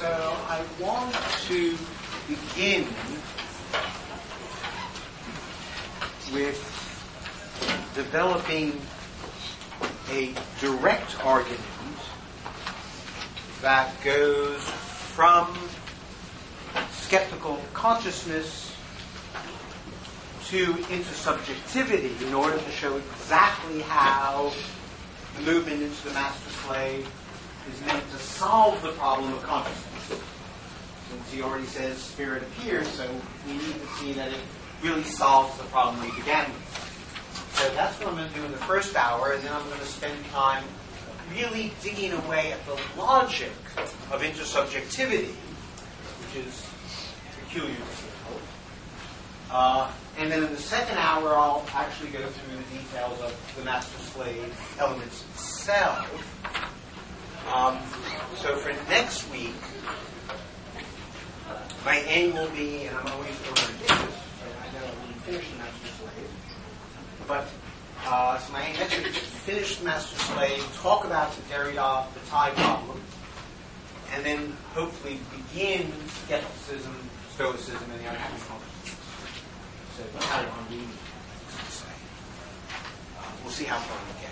So I want to begin with developing a direct argument that goes from skeptical consciousness to intersubjectivity in order to show exactly how the movement into the master-slave is meant to solve the problem of consciousness. Since he already says spirit appears, so we need to see that it really solves the problem we began with. So that's what I'm going to do in the first hour, and then I'm going to spend time really digging away at the logic of intersubjectivity, which is peculiar to Hegel. And then in the second hour, I'll actually go through the details of the master-slave elements itself. So for next week, my aim will be, and I'm always over-ambitious, so I know I won't finish the master-slave, but so my aim next week is to finish the master-slave, talk about the Derrida, the tie problem, and then hopefully begin skepticism, stoicism, and the unhappy consciousness. So carry on reading, to say. We'll see how far we get.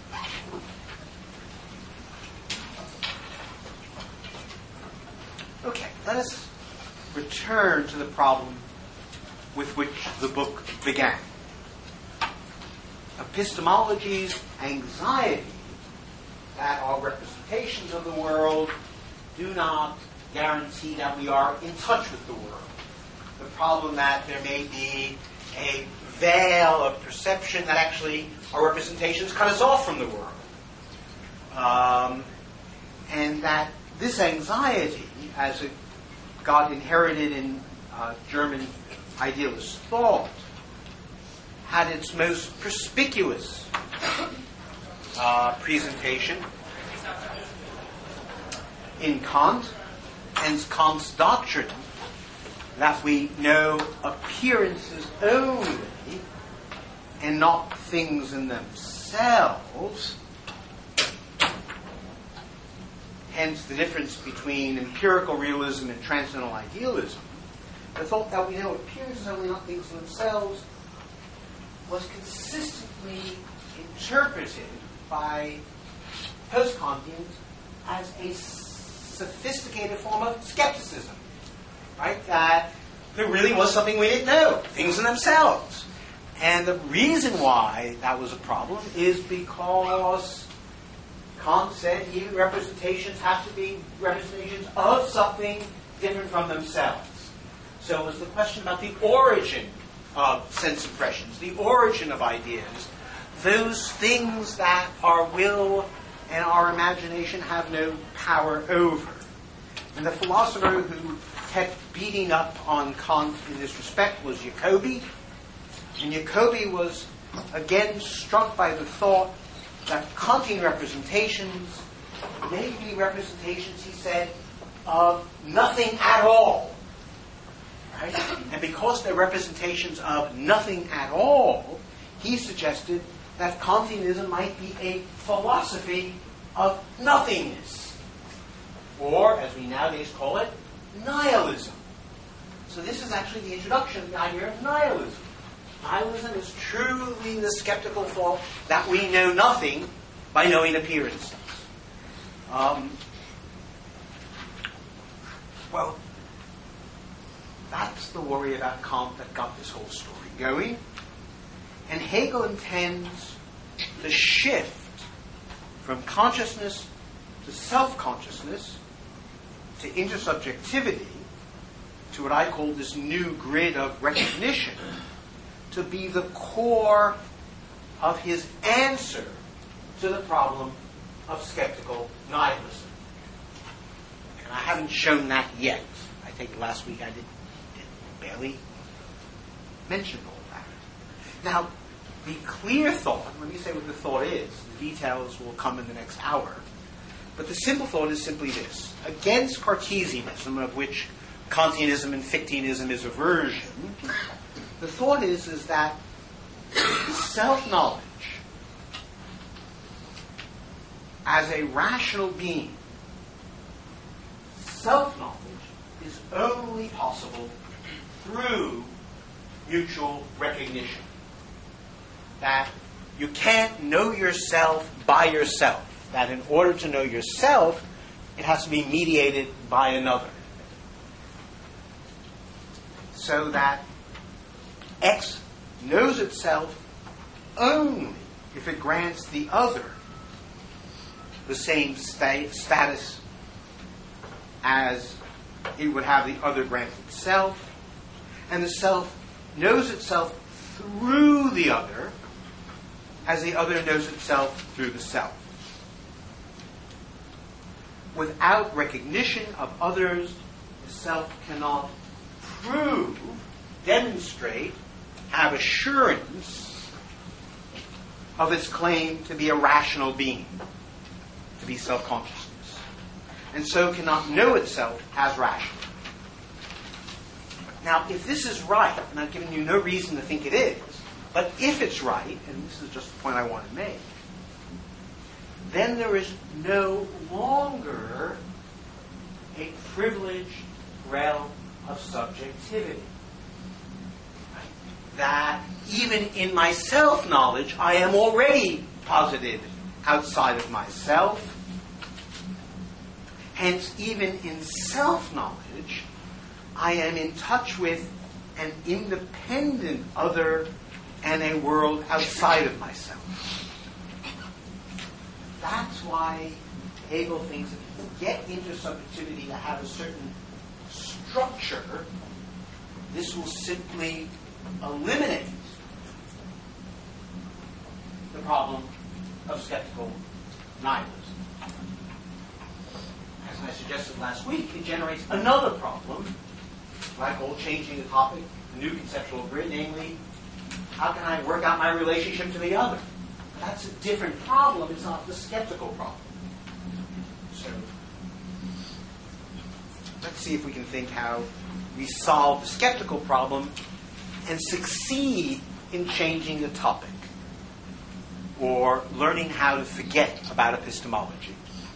Okay, let us return to the problem with which the book began. Epistemology's anxiety that our representations of the world do not guarantee that we are in touch with the world. The problem that there may be a veil of perception that actually our representations cut us off from the world. And that this anxiety, as it got inherited in German idealist thought, had its most perspicuous presentation in Kant, and Kant's doctrine that we know appearances only and not things in themselves. Hence the difference between empirical realism and transcendental idealism. The thought that we know appearances only, not things in themselves, was consistently interpreted by post-Kantians as a sophisticated form of skepticism. Right? That there really was something we didn't know, things in themselves. And the reason why that was a problem is because Kant said human representations have to be representations of something different from themselves. So it was the question about the origin of sense impressions, the origin of ideas, those things that our will and our imagination have no power over. And the philosopher who kept beating up on Kant in this respect was Jacobi. And Jacobi was again struck by the thought that Kantian representations may be representations, he said, of nothing at all. Right? And because they're representations of nothing at all, he suggested that Kantianism might be a philosophy of nothingness. Or, as we nowadays call it, nihilism. So this is actually the introduction of the idea of nihilism. Nihilism is truly the skeptical thought that we know nothing by knowing appearances. Well, that's the worry about Kant that got this whole story going. And Hegel intends to shift from consciousness to self-consciousness to intersubjectivity to what I call this new grid of recognition to be the core of his answer to the problem of skeptical nihilism. And I haven't shown that yet. I think last week I did barely mention all that. Now, the clear thought, let me say what the thought is. The details will come in the next hour. But the simple thought is simply this. Against Cartesianism, of which Kantianism and Fichteanism is a version, the thought is that self-knowledge as a rational being self-knowledge is only possible through mutual recognition. That you can't know yourself by yourself. That in order to know yourself, it has to be mediated by another. So that X knows itself only if it grants the other the same status as it would have the other grant itself, and the self knows itself through the other as the other knows itself through the self. Without recognition of others, the self cannot prove, demonstrate, have assurance of its claim to be a rational being, to be self-consciousness, and so cannot know itself as rational. Now, if this is right, and I've given you no reason to think it is, but if it's right, and this is just the point I want to make, then there is no longer a privileged realm of subjectivity. That even in my self-knowledge, I am already posited outside of myself. Hence, even in self-knowledge, I am in touch with an independent other and a world outside of myself. That's why Hegel thinks that if you get intersubjectivity to have a certain structure, this will simply eliminate the problem of skeptical nihilism. As I suggested last week, it generates another problem, what I call changing the topic, the new conceptual grid, namely, how can I work out my relationship to the other? That's a different problem. It's not the skeptical problem. So, let's see if we can think how we solve the skeptical problem and succeed in changing the topic or learning how to forget about epistemology.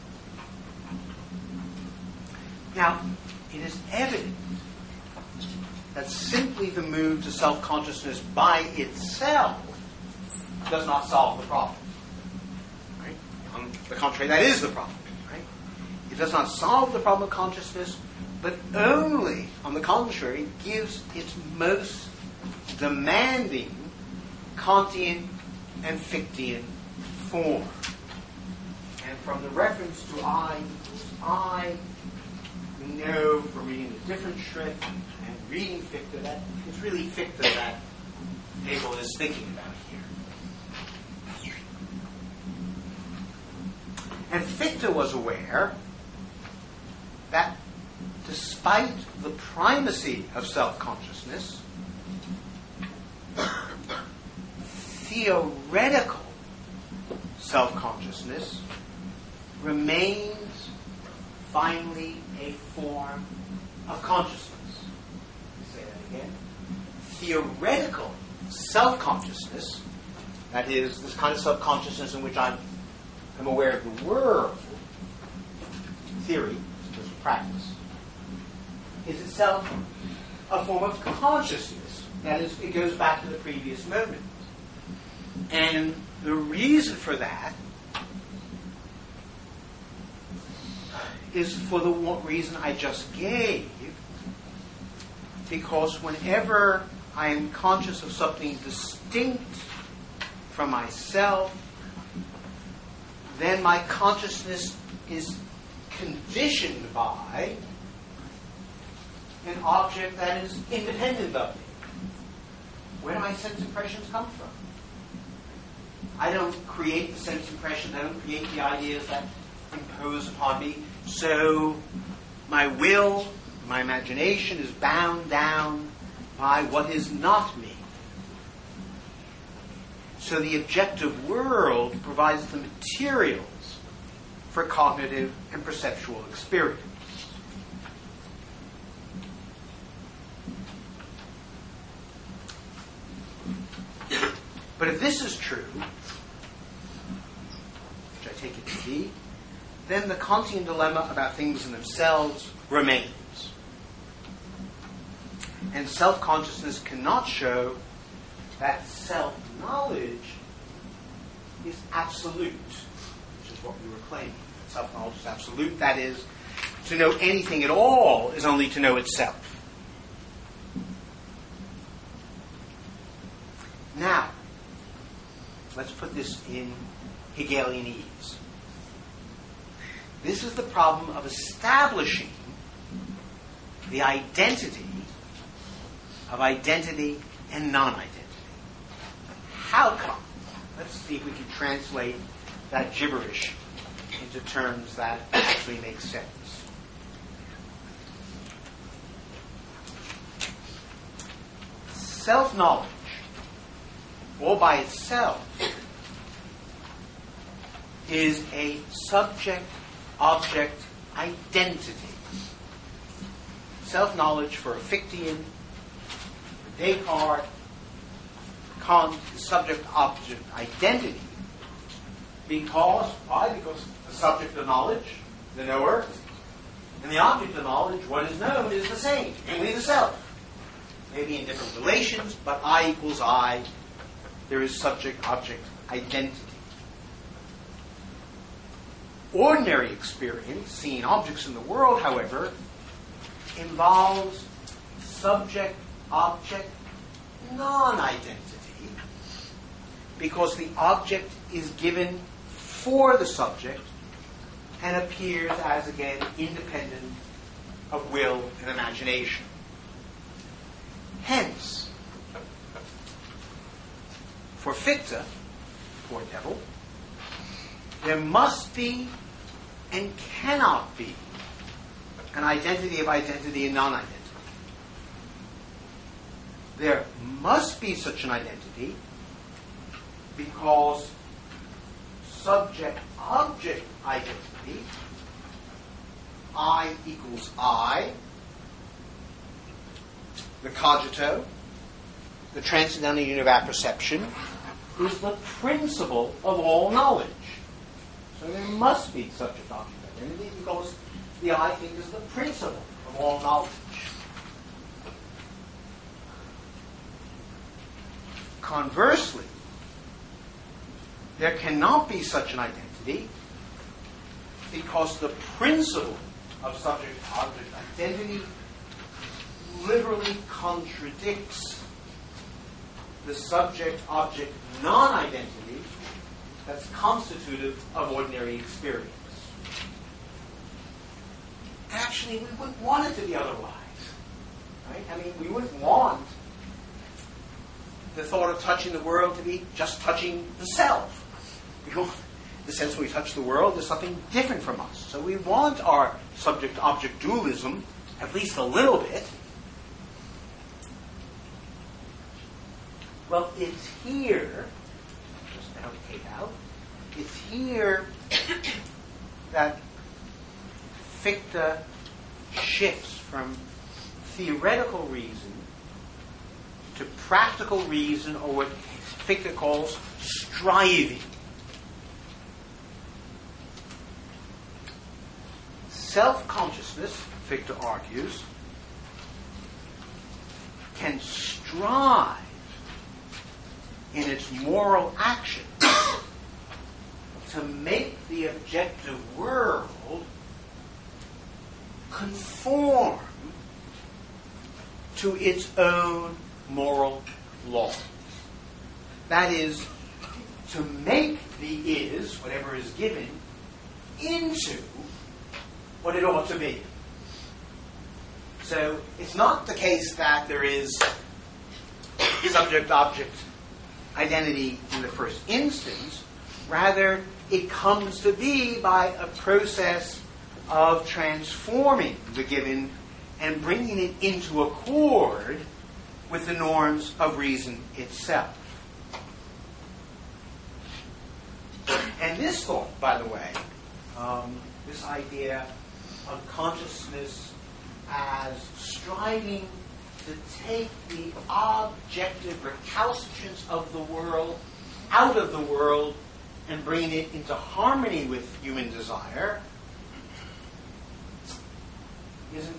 Now, it is evident that simply the move to self-consciousness by itself does not solve the problem. Right? On the contrary, that is the problem. Right? It does not solve the problem of consciousness, but only, on the contrary, gives its most demanding Kantian and Fichtean form. And from the reference to I equals I, we know from reading a different Schrift and reading Fichte that it's really Fichte that Hegel is thinking about here. And Fichte was aware that despite the primacy of self-consciousness, theoretical self-consciousness remains finally a form of consciousness. Say that again. Theoretical self-consciousness, that is, this kind of self-consciousness in which I'm aware of the world, theory, as a practice, is itself a form of consciousness. That is, it goes back to the previous moment. And the reason for that is for the reason I just gave, because whenever I am conscious of something distinct from myself, then my consciousness is conditioned by an object that is independent of me. Where do my sense impressions come from? I don't create the sense impressions, I don't create the ideas that impose upon me. So my will, my imagination is bound down by what is not me. So the objective world provides the materials for cognitive and perceptual experience. But if this is true, which I take it to be, then the Kantian dilemma about things in themselves remains. And self-consciousness cannot show that self-knowledge is absolute, which is what we were claiming. Self-knowledge is absolute. That is, to know anything at all is only to know itself. Now, let's put this in Hegelianese. This is the problem of establishing the identity of identity and non-identity. How come? Let's see if we can translate that gibberish into terms that actually make sense. Self-knowledge, all by itself, is a subject-object identity. Self-knowledge for a Fichtean, for Descartes, Kant, is subject-object identity. Because, why? Because the subject of knowledge, the knower, and the object of knowledge, what is known, is the same, namely the self. Maybe in different relations, but I equals I. There is subject-object identity. Ordinary experience, seeing objects in the world, however, involves subject-object non-identity, because the object is given for the subject and appears as, again, independent of will and imagination. Hence, for Fichte, poor devil, there must be and cannot be an identity of identity and non-identity. There must be such an identity because subject-object identity, I equals I, the cogito, the transcendental unit of apperception, is the principle of all knowledge. So there must be subject-object identity because the I thing is the principle of all knowledge. Conversely, there cannot be such an identity because the principle of subject-object identity literally contradicts the subject-object non-identity that's constitutive of ordinary experience. Actually, we wouldn't want it to be otherwise. Right? I mean, we wouldn't want the thought of touching the world to be just touching the self. We want the sense when we touch the world, there's something different from us. So we want our subject-object dualism, at least a little bit. Well, it's here, just to help take out, it's here that Fichte shifts from theoretical reason to practical reason, or what Fichte calls striving. Self-consciousness, Fichte argues, can strive in its moral action to make the objective world conform to its own moral laws. That is, to make the is, whatever is given, into what it ought to be. So it's not the case that there is subject-object identity in the first instance. Rather, it comes to be by a process of transforming the given and bringing it into accord with the norms of reason itself. And this thought, by the way, this idea of consciousness as striving to take the objective recalcitrance of the world out of the world and bring it into harmony with human desire,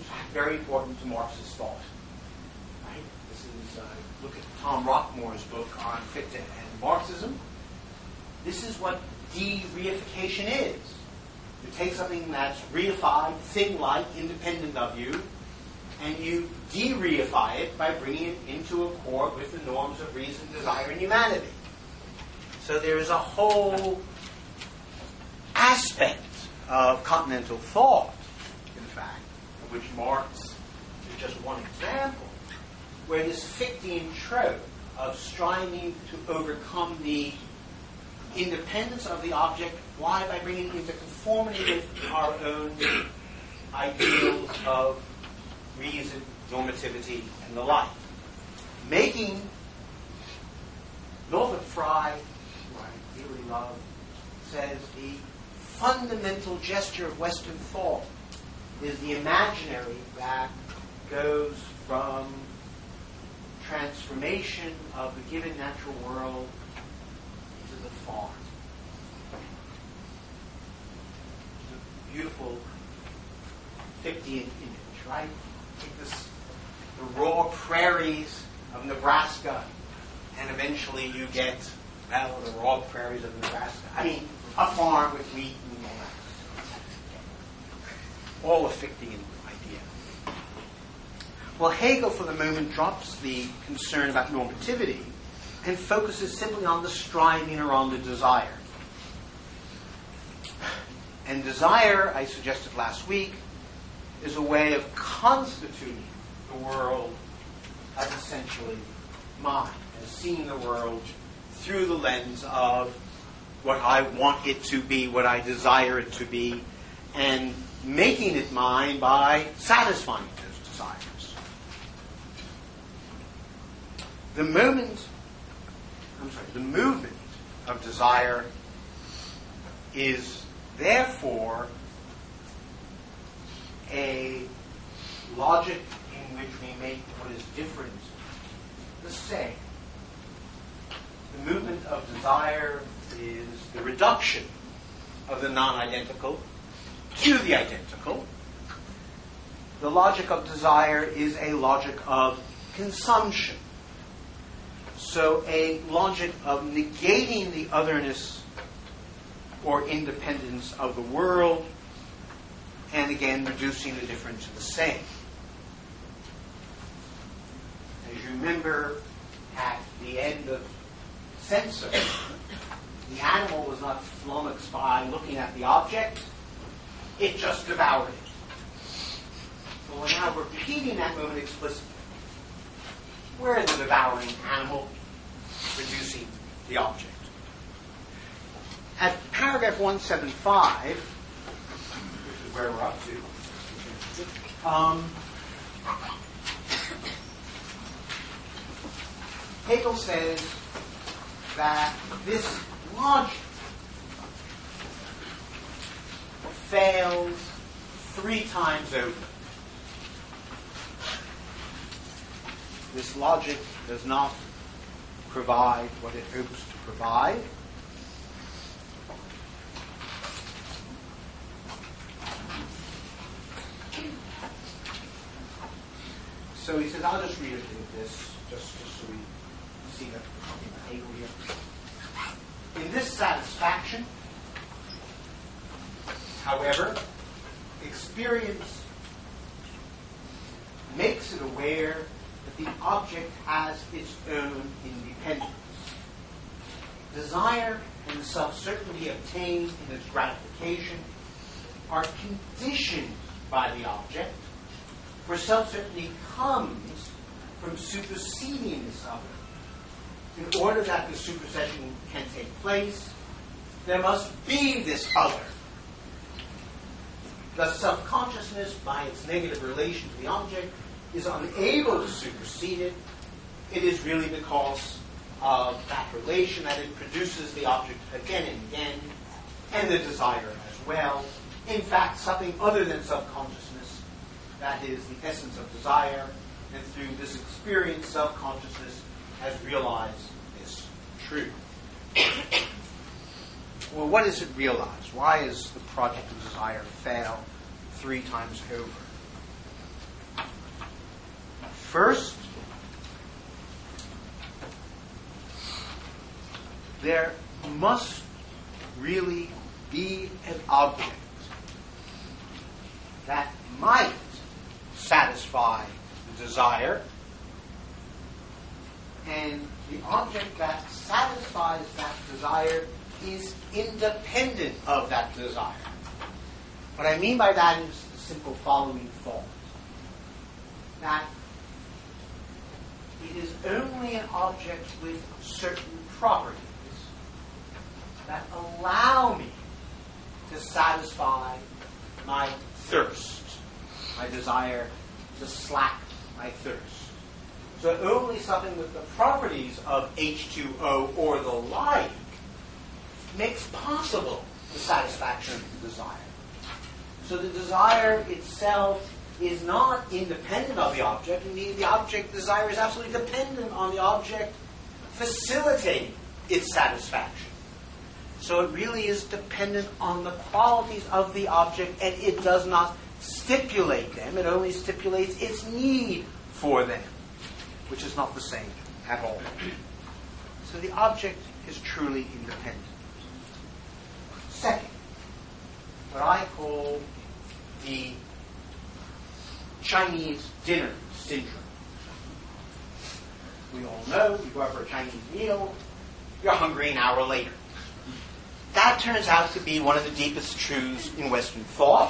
very important to Marxist thought. Right? This is, look at Tom Rockmore's book on Fichte and Marxism. This is what de-reification is. You take something that's reified, thing-like, independent of you, and you de-reify it by bringing it into accord with the norms of reason, desire, and humanity. So there is a whole aspect of continental thought, in fact, of which Marx is just one example, where this Fichtean trope of striving to overcome the independence of the object, why? By bringing it into conformity with our own ideals of reason, normativity, and the like. Making Northrop Frye, who I dearly love, says the fundamental gesture of Western thought is the imaginary that goes from transformation of the given natural world into the farm. It's a beautiful Fichtean image, right? Take this, the raw prairies of Nebraska, and eventually you get, well, the raw prairies of Nebraska. I mean, a farm with wheat and all that. All a Fichtean idea. Well, Hegel, for the moment, drops the concern about normativity and focuses simply on the striving or on the desire. And desire, I suggested last week, is a way of constituting the world as essentially mine, as seeing the world through the lens of what I want it to be, what I desire it to be, and making it mine by satisfying those desires. The movement of desire is therefore a logic in which we make what is different the same. The movement of desire is the reduction of the non-identical to the identical. The logic of desire is a logic of consumption. So a logic of negating the otherness or independence of the world, and again reducing the different to the same. As you remember, at the end of Censor, the animal was not flummoxed by looking at the object, it just devoured it. So we're now repeating that moment explicitly. Where is the devouring animal reducing the object? At paragraph 175, which is where we're up to, Hegel says that this logic fails 3 times over. This logic does not provide what it hopes to provide. So he says, I'll just read a bit of this, just so we see that we're talking about Hegel here. In this satisfaction, however, experience makes it aware that the object has its own independence. Desire and the self-certainty obtained in its gratification are conditioned by the object, for self-certainty comes from superseding this other. In order that the supersession can take place, there must be this other. Thus, self-consciousness, by its negative relation to the object, is unable to supersede it. It is really because of that relation that it produces the object again and again, and the desire as well. In fact, something other than self-consciousness, that is the essence of desire, and through this experience, self-consciousness has realized this truth. Well, what does it realize? Why is the project of desire fail 3 times over? First, there must really be an object that might satisfy the desire, and the object that satisfies that desire is independent of that desire. What I mean by that is the simple following thought: that it is only an object with certain properties that allow me to satisfy my thirst, my desire to slake my thirst. So only something with the properties of H2O or the like makes possible the satisfaction of the desire. So the desire itself is not independent of the object. Indeed, the object desire is absolutely dependent on the object facilitating its satisfaction. So it really is dependent on the qualities of the object, and it does not stipulate them. It only stipulates its need for them, which is not the same at all. So the object is truly independent. Second, what I call the Chinese dinner syndrome. We all know, you go out for a Chinese meal, you're hungry an hour later. That turns out to be one of the deepest truths in Western thought.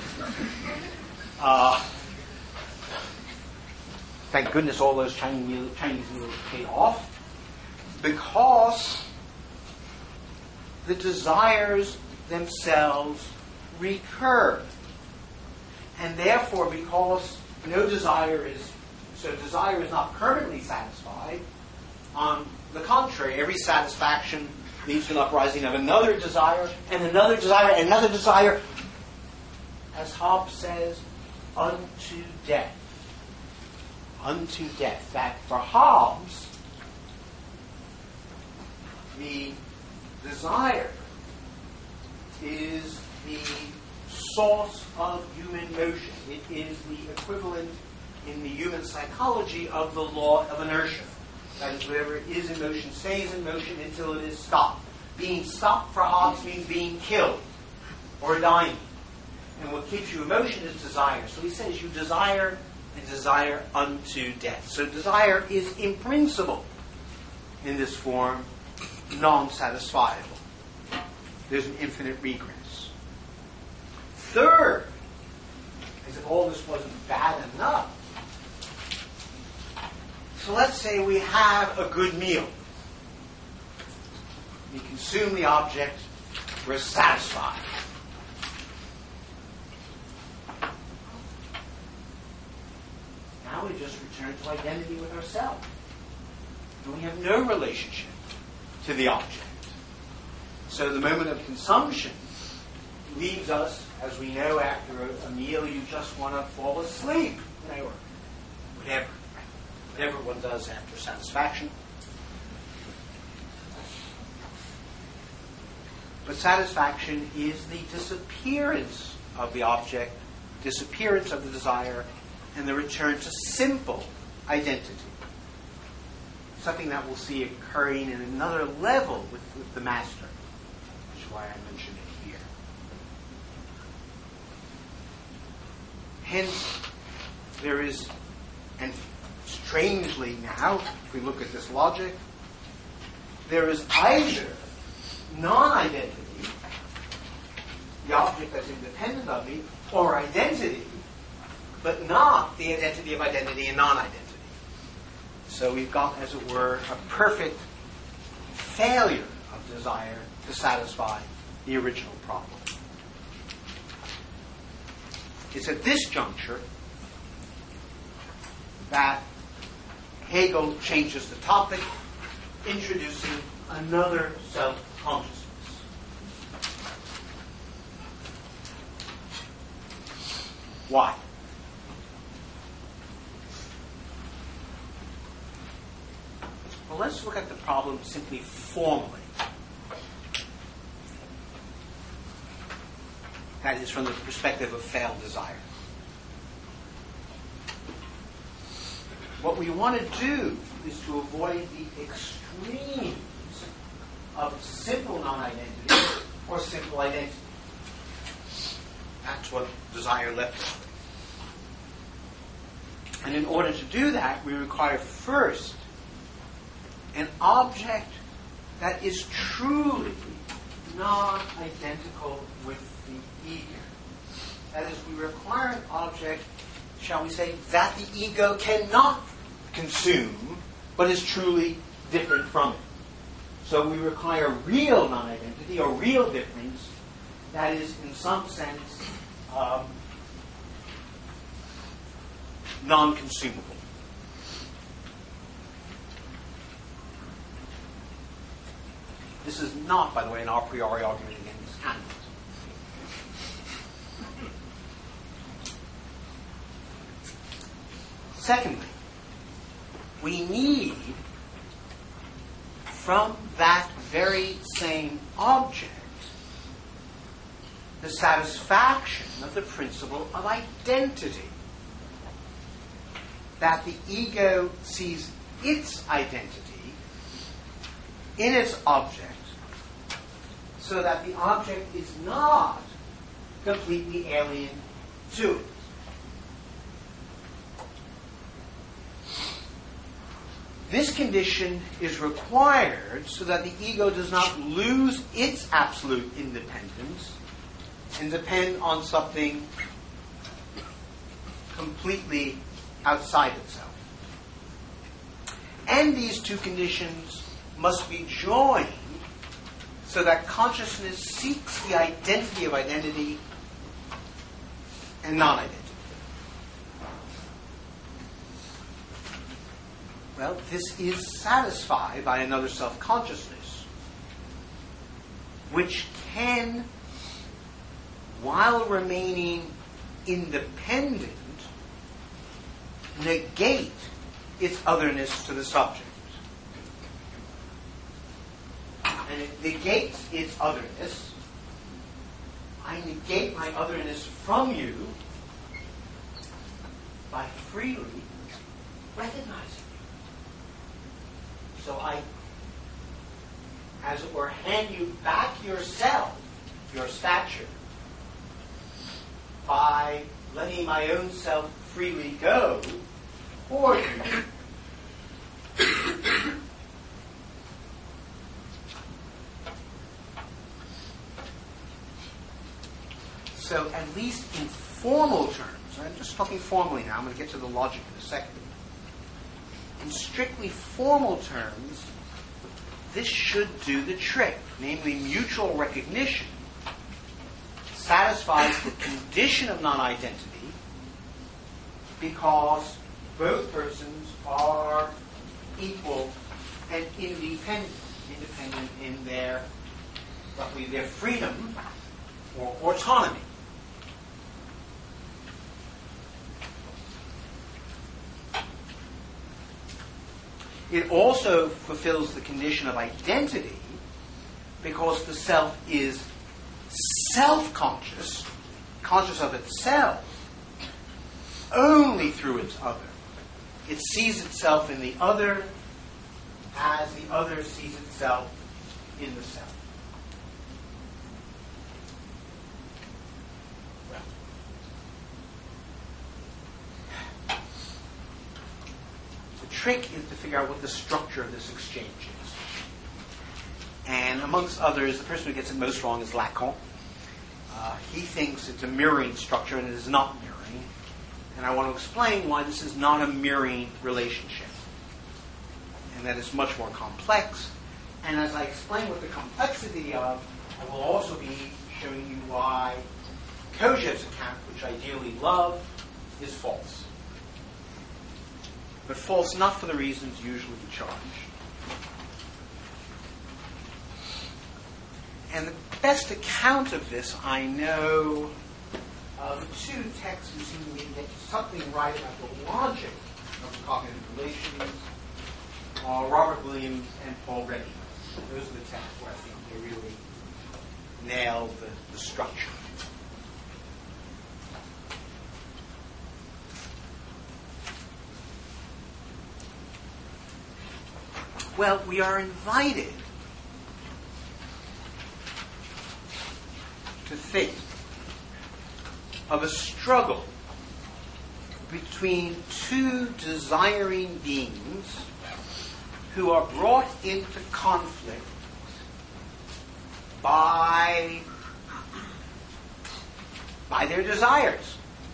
Thank goodness all those Chinese meals paid off, because the desires themselves recur. And therefore, because desire is not permanently satisfied, on the contrary, every satisfaction leads to an uprising of another desire, and another desire, and another desire, as Hobbes says, unto death. Unto death. That for Hobbes, the desire is the source of human motion. It is the equivalent in the human psychology of the law of inertia. That is, whatever is in motion stays in motion until it is stopped. Being stopped for Hobbes means being killed or dying. And what keeps you in motion is desire. So he says you desire and desire unto death. So desire is in principle, in this form, non-satisfiable. There's an infinite regress. Third, as if all this wasn't bad enough, so let's say we have a good meal. We consume the object, we're satisfied. Now we just return to identity with ourselves. And we have no relationship to the object. So the moment of consumption leaves us, as we know, after a meal, you just want to fall asleep, or whatever one does after satisfaction. But satisfaction is the disappearance of the object, disappearance of the desire, and the return to simple identity. Something that we'll see occurring in another level with the master, which is why I mentioned it here. Hence, there is, and strangely now, if we look at this logic, there is either non-identity, the object that's independent of me, or identity, but not the identity of identity and non-identity. So we've got, as it were, a perfect failure of desire to satisfy the original problem. It's at this juncture that Hegel changes the topic, introducing another self-consciousness. Why? Well, let's look at the problem simply formally. That is, from the perspective of failed desire. What we want to do is to avoid the extremes of simple non-identity or simple identity. That's what desire left us with. And in order to do that, we require first an object that is truly non-identical with the ego. That is, we require an object, shall we say, that the ego cannot consume, but is truly different from it. So we require real non-identity or real difference that is, in some sense, non-consumable. This is not, by the way, an a priori argument against animals. Secondly, we need from that very same object the satisfaction of the principle of identity. That the ego sees its identity in its object, so that the object is not completely alien to it. This condition is required so that the ego does not lose its absolute independence and depend on something completely outside itself. And these two conditions must be joined so that consciousness seeks the identity of identity and non-identity. Well, this is satisfied by another self-consciousness, which can, while remaining independent, negate its otherness to the subject. And it negates its otherness. I negate my otherness from you by freely recognizing you. So I, as it were, hand you back yourself, your stature, by letting my own self freely go for you. So at least in formal terms, I'm just talking formally now, I'm going to get to the logic in a second. In strictly formal terms, this should do the trick, namely mutual recognition satisfies the condition of non-identity because both persons are equal and independent in their, roughly, their freedom or autonomy. It also fulfills the condition of identity because the self is self-conscious, conscious of itself, only through its other. It sees itself in the other as the other sees itself in the self. The trick is to figure out what the structure of this exchange is. And amongst others, the person who gets it most wrong is Lacan. He thinks it's a mirroring structure, and it is not mirroring. And I want to explain why this is not a mirroring relationship. And that it's much more complex. And as I explain what the complexity of, I will also be showing you why Kojelev's account, which I dearly love, is false. But false not for the reasons usually charged. And the best account of this I know of two texts who seem to me to get something right about the logic of cognitive relations, Robert Williams and Paul Reddy. Those are the texts where I think they really nail the structure. Well, we are invited to think of a struggle between two desiring beings who are brought into conflict by their desires.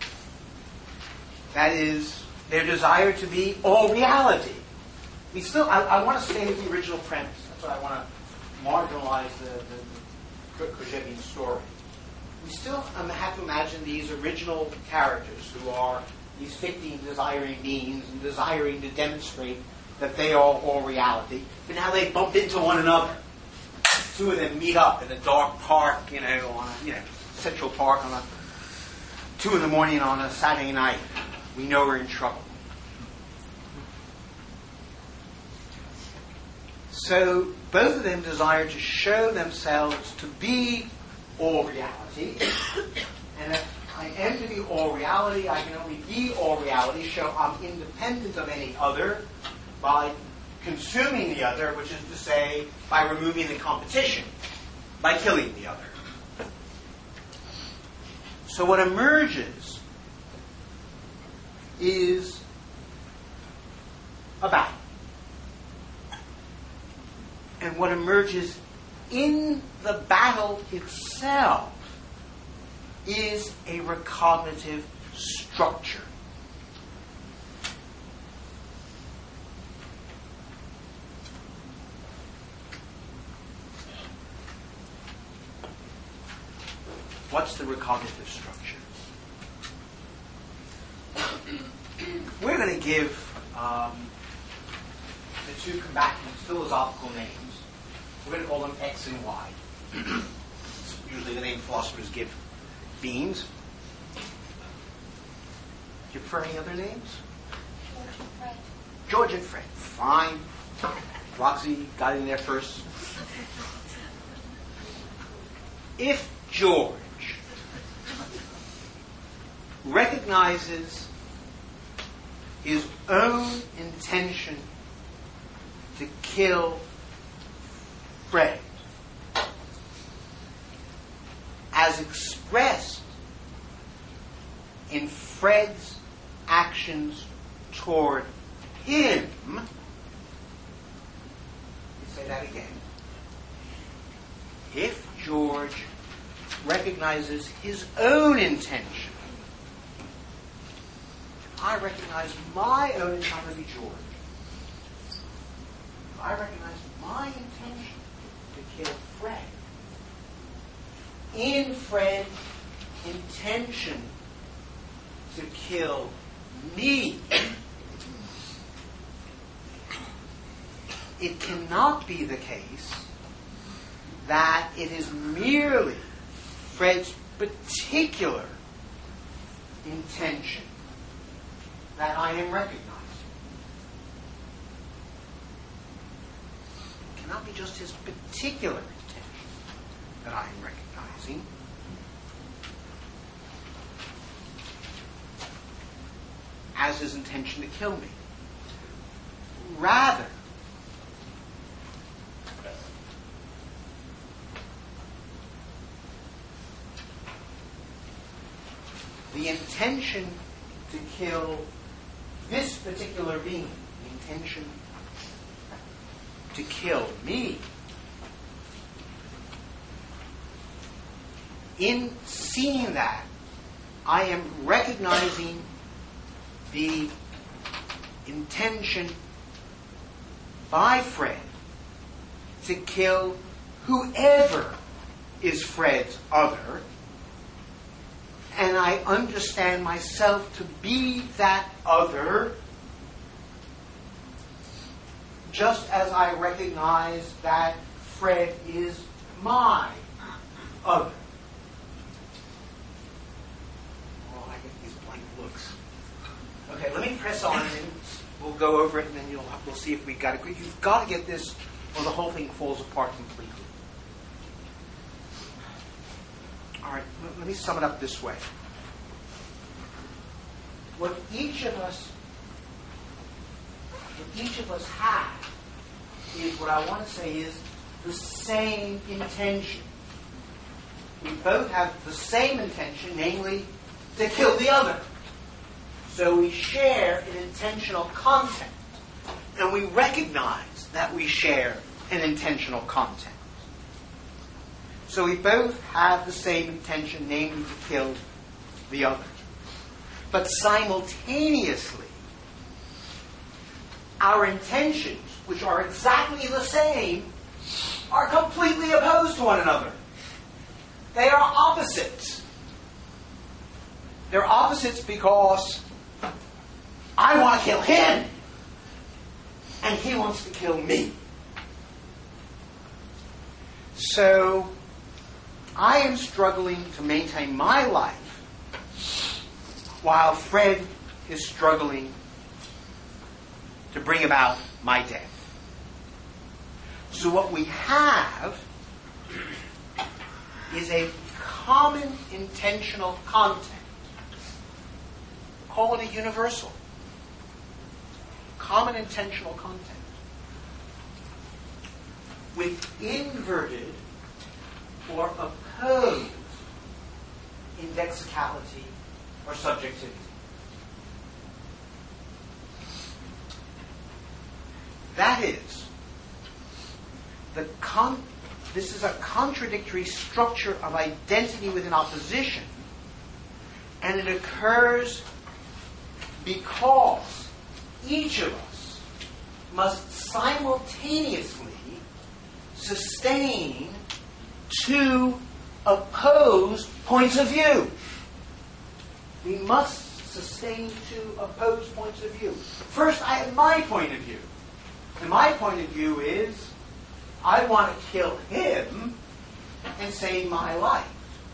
That is, their desire to be all reality. I want to stay with the original premise. That's why I want to marginalize the Krzhevin story. We still have to imagine these original characters who are these fictive desiring beings and desiring to demonstrate that they are all reality. But now they bump into one another. Two of them meet up in a dark park, on Central Park on 2 in the morning on a Saturday night. We know we're in trouble. So both of them desire to show themselves to be all reality. And if I am to be all reality, I can only be all reality, show I'm independent of any other by consuming the other, which is to say, by removing the competition, by killing the other. So what emerges is a battle. And what emerges in the battle itself is a recognitive structure. What's the recognitive structure? We're going to give the two combatants philosophical names. We're going to call them X and Y. It's usually the name philosophers give beings. Do you prefer any other names? George and Fred. George and Fred. Fine. Roxy got in there first. If George recognizes his own intention to kill Fred as expressed in Fred's actions toward him. Let me say that again. If George recognizes his own intention, I recognize my own intention. I'm going to be George. I recognize my intention to kill Fred. In Fred's intention to kill me, it cannot be the case that it is merely Fred's particular intention that I am recognizing. It cannot be just his particular intention that I am recognizing. As his intention to kill me. Rather, the intention to kill this particular being, the intention to kill me, in seeing that, I am recognizing the intention by Fred to kill whoever is Fred's other, and I understand myself to be that other, just as I recognize that Fred is my other. Oh, I get these blank looks. Okay, let me press on, and we'll go over it, and then we'll see if we got it. You've got to get this, or the whole thing falls apart completely. All right, let me sum it up this way. What each of us have is, what I want to say is, the same intention. We both have the same intention, namely, to kill the other. So we share an intentional content. And we recognize that we share an intentional content. So we both have the same intention, namely to kill the other. But simultaneously, our intentions, which are exactly the same, are completely opposed to one another. They are opposites. They're opposites because I want to kill him, and he wants to kill me. So, I am struggling to maintain my life while Fred is struggling to bring about my death. So what we have is a common intentional content. Call it a universal. Common intentional content. With inverted or opposed indexicality or subjectivity. That is, this is a contradictory structure of identity within opposition, and it occurs because each of us must simultaneously sustain two opposed points of view. We must sustain two opposed points of view. First, I have my point of view. And my point of view is, I want to kill him and save my life.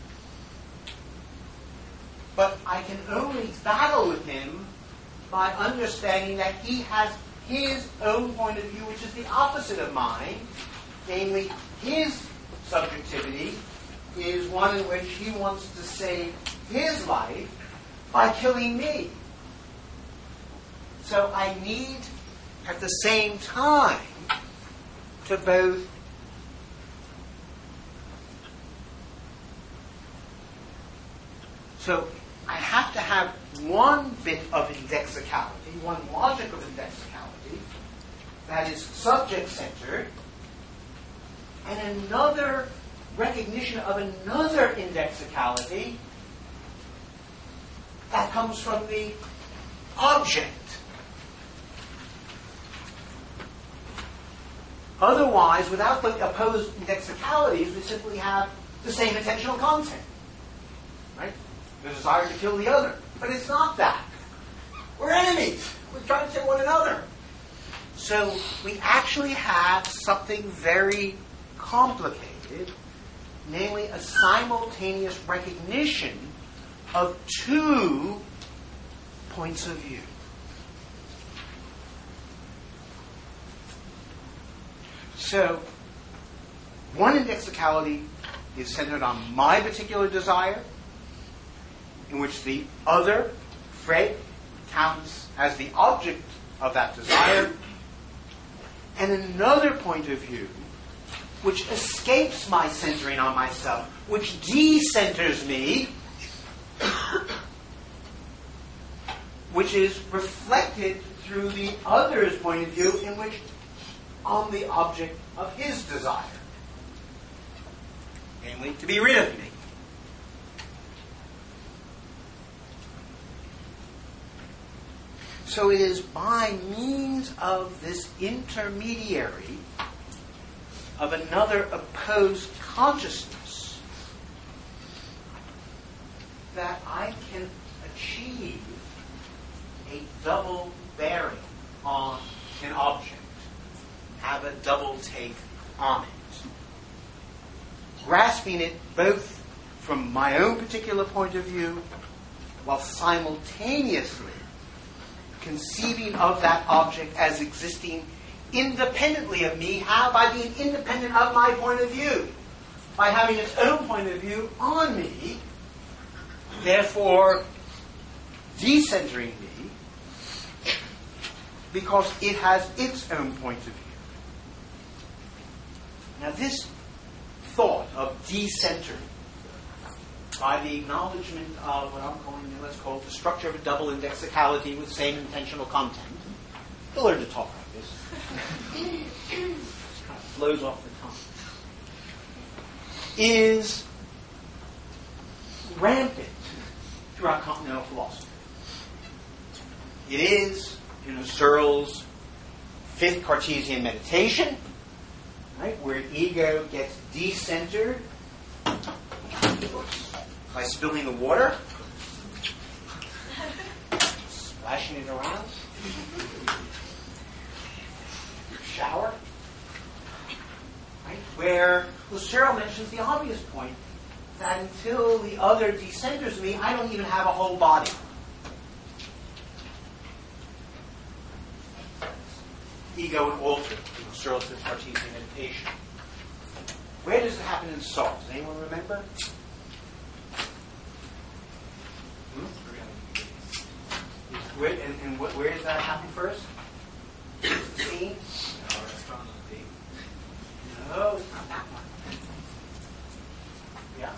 But I can only battle with him by understanding that he has his own point of view, which is the opposite of mine. Namely, his subjectivity is one in which he wants to save his life by killing me. So I need, at the same time, to both so I have to have one bit of indexicality, one logic of indexicality, that is subject-centered, and another recognition of another indexicality that comes from the object. Otherwise, without the opposed indexicalities, we simply have the same intentional content. Right? The desire to kill the other. But it's not that. We're enemies. We're trying to kill one another. So we actually have something very complicated, namely a simultaneous recognition of two points of view. So, one indexicality is centered on my particular desire, in which the other, Fred, counts as the object of that desire, and another point of view, which escapes my centering on myself, which decenters me, which is reflected through the other's point of view, in which on the object of his desire, namely to be rid of me. So it is by means of this intermediary of another opposed consciousness that I can achieve a double bearing on an object, have a double take on it. Grasping it both from my own particular point of view, while simultaneously conceiving of that object as existing independently of me. How? By being independent of my point of view. By having its own point of view on me, therefore decentering me, because it has its own point of view. Now this thought of decentering by the acknowledgement of what I'm calling, let's call it the structure of a double indexicality with same intentional content. You'll learn to talk like this. It kind of flows off the tongue. Is rampant throughout continental philosophy. It is, Searle's fifth Cartesian meditation, right, where ego gets decentered by spilling the water, splashing it around, shower, right, where Searle mentions the obvious point that until the other decenters me, I don't even have a whole body. Ego and alter, Searle's fifth Cartesian meditation. Where does it happen in Sartre? Does anyone remember? Where does that happen first? Scene? No, it's not that one. Yeah?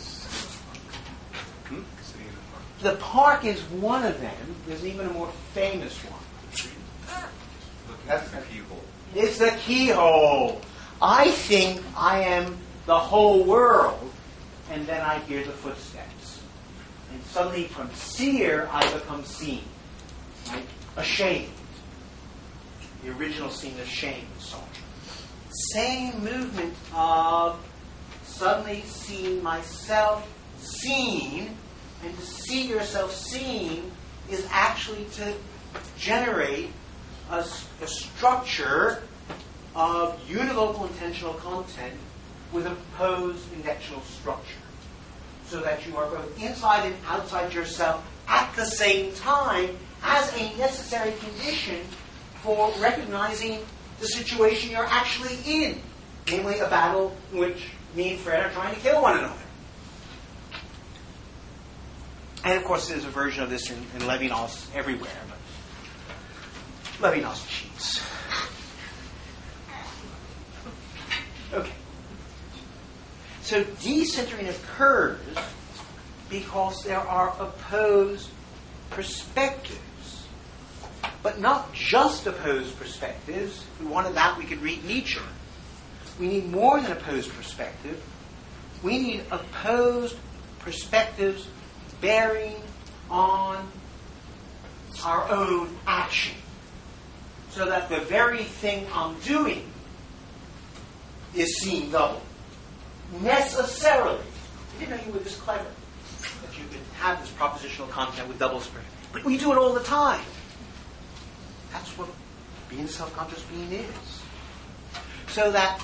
The park is one of them. There's even a more famous one. That's the keyhole. It's the keyhole. I think I am the whole world, and then I hear the footsteps. And suddenly from seer, I become seen. Right? Ashamed. The original scene of shame in Sartre. Same movement of suddenly seeing myself seen, and to see yourself seen is actually to generate a structure of univocal intentional content with opposed indexional structure. So that you are both inside and outside yourself at the same time as a necessary condition for recognizing the situation you're actually in. Namely, a battle in which me and Fred are trying to kill one another. And of course, there's a version of this in Levinas everywhere, but Levinas cheats. Okay. So decentering occurs because there are opposed perspectives. But not just opposed perspectives. If we wanted that, we could read Nietzsche. We need more than opposed perspective. We need opposed perspectives bearing on our own action. So that the very thing I'm doing is seen double. Necessarily. I didn't know you were this clever. That you could have this propositional content with double spirit. But we do it all the time. That's what being self-conscious being is. So that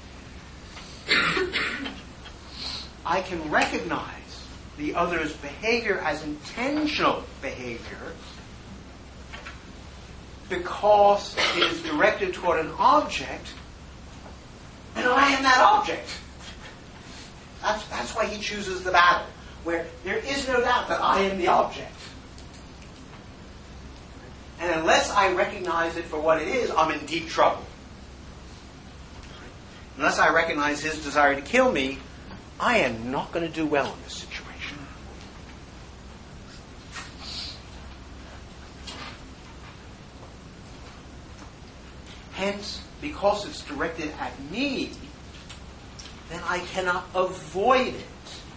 I can recognize the other's behavior as intentional behavior because it is directed toward an object, and I am that object. That's why he chooses the battle, where there is no doubt that I am the object. And unless I recognize it for what it is, I'm in deep trouble. Unless I recognize his desire to kill me, I am not going to do well in this situation. Hence, because it's directed at me, then I cannot avoid it.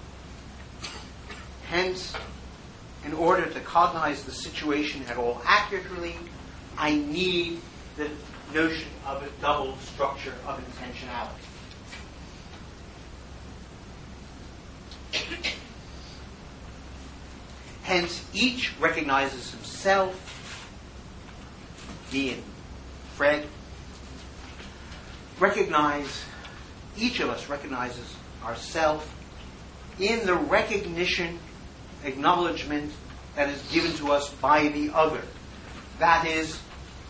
Hence, in order to cognize the situation at all accurately, I need the notion of a double structure of intentionality. Hence, each recognizes himself, me and Fred, each of us recognizes ourselves in the recognition, acknowledgement that is given to us by the other. That is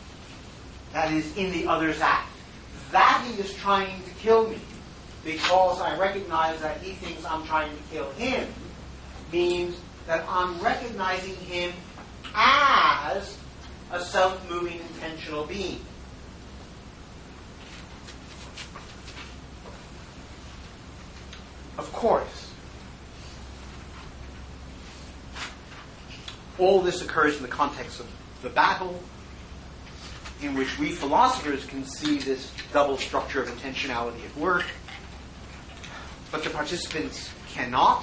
in the other's act. That he is trying to kill me because I recognize that he thinks I'm trying to kill him means that I'm recognizing him as a self-moving intentional being. course, all this occurs in the context of the battle, in which we philosophers can see this double structure of intentionality at work, but the participants cannot,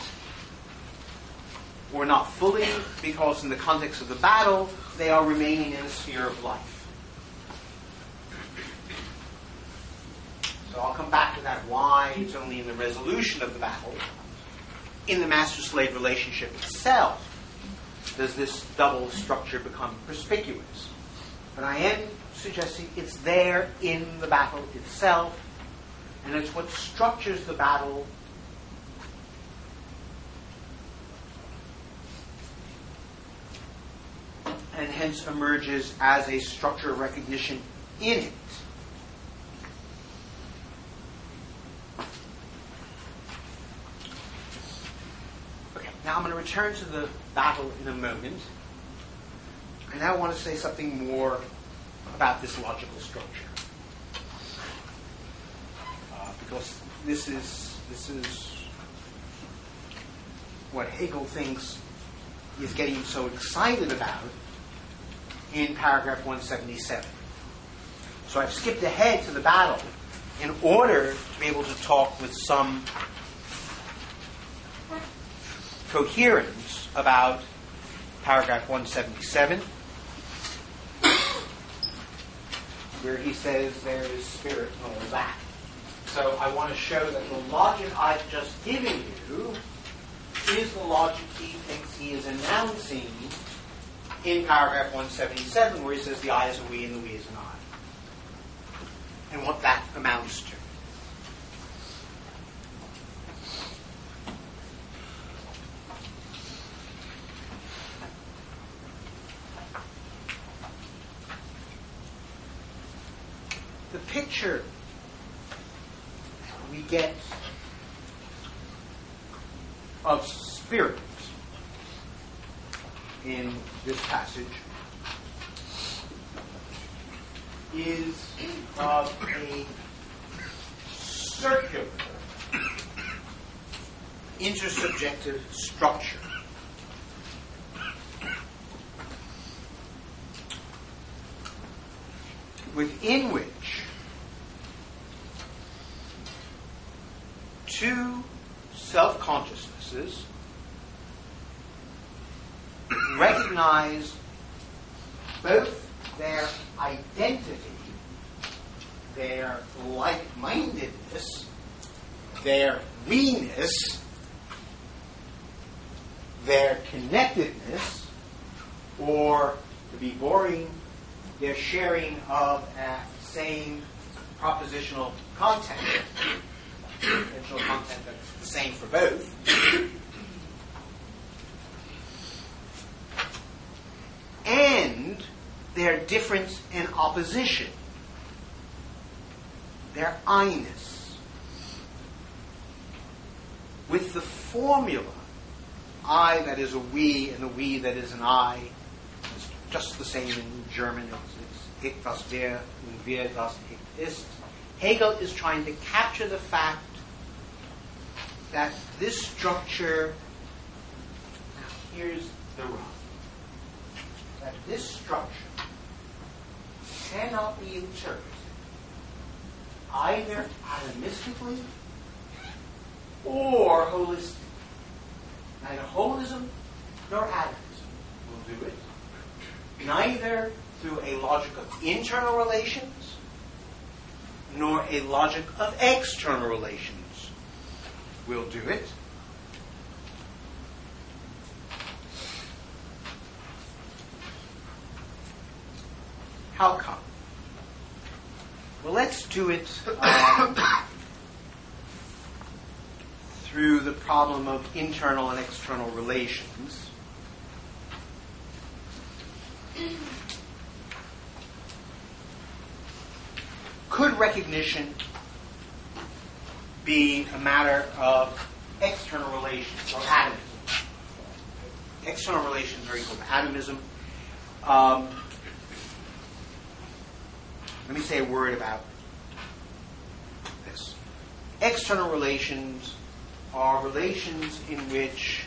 or not fully, because in the context of the battle, they are remaining in a sphere of life. So I'll come back to that, why it's only in the resolution of the battle, in the master-slave relationship itself, does this double structure become perspicuous. But I am suggesting it's there in the battle itself, and it's what structures the battle and hence emerges as a structure of recognition in it. Okay, now I'm going to return to the battle in a moment. I now want to say something more about this logical structure. Because this is what Hegel thinks he's getting so excited about in paragraph 177. So I've skipped ahead to the battle in order to be able to talk with some coherence about paragraph 177, where he says there is spirit and all that. So I want to show that the logic I've just given you is the logic he thinks he is announcing in paragraph 177, where he says the I is a we and the we is an I. And what that amounts to. The picture we get of spirit in this passage is of a circular intersubjective structure. Within which two self-consciousnesses recognize both their identity, their like-mindedness, their we-ness, their connectedness, or, to be boring, their sharing of a same propositional content, intentional content that's the same for both, and their difference and opposition, their I-ness, with the formula I that is a we and a we that is an I. It's just the same in German. It's ich das wir und wir das ich ist. Hegel is trying to capture the fact that this structure, now here's the rub, that this structure cannot be interpreted either atomistically or holistically. Neither holism nor atomism will do it. Neither through a logic of internal relations nor a logic of external relations will do it. How come? Well, let's do it through the problem of internal and external relations. Could recognition be a matter of external relations or atomism? External relations are equal to atomism. Let me say a word about this. External relations are relations in which